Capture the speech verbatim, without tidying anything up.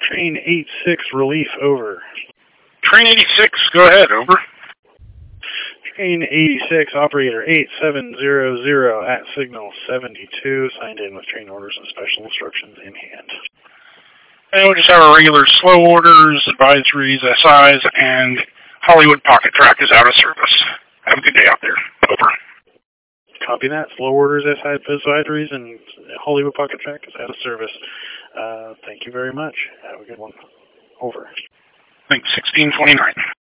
Train eight six, relief, over. Train eighty-six, go ahead, over. Train eighty-six, operator eight seven zero zero at signal seventy-two, signed in with train orders and special instructions in hand. And we'll just have our regular slow orders, advisories, S Is, and Hollywood Pocket Track is out of service. Have a good day out there. Over. Copy that. Slow orders, S I advisories, and Hollywood Pocket Track is out of service. Uh, thank you very much. Have a good one. Over. Thanks, sixteen twenty-nine.